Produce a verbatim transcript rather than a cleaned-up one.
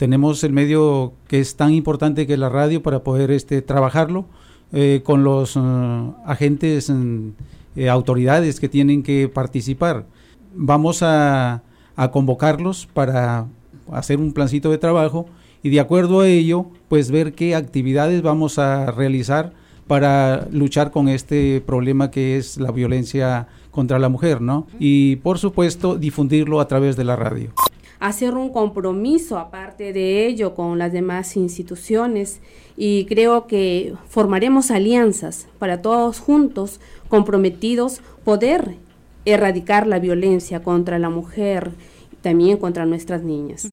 tenemos el medio que es tan importante que es la radio para poder este, trabajarlo eh, con los uh, agentes, eh, autoridades que tienen que participar. Vamos a, a convocarlos para hacer un plancito de trabajo y de acuerdo a ello, pues ver qué actividades vamos a realizar para luchar con este problema que es la violencia contra la mujer, ¿no? Y por supuesto difundirlo a través de la radio. Hacer un compromiso aparte de ello con las demás instituciones y creo que formaremos alianzas para todos juntos, comprometidos, poder erradicar la violencia contra la mujer y también contra nuestras niñas.